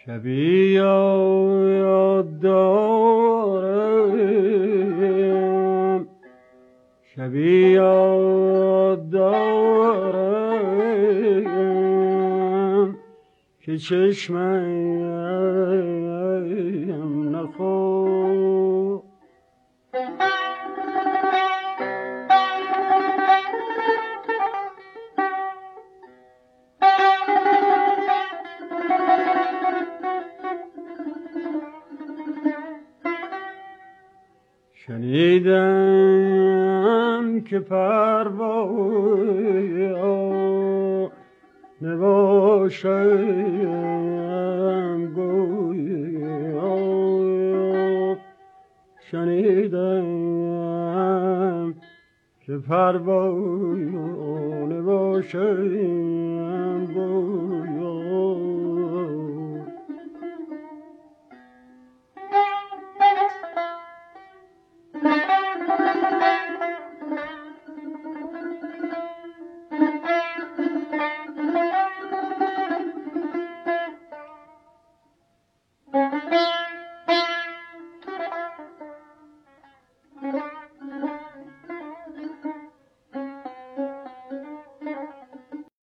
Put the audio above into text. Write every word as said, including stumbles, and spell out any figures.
شبی یاد دارم شبی یاد دارم که چشمم نخورد شنیدم که پروا نباشم گویا شنیدم که پروا نباشم گویا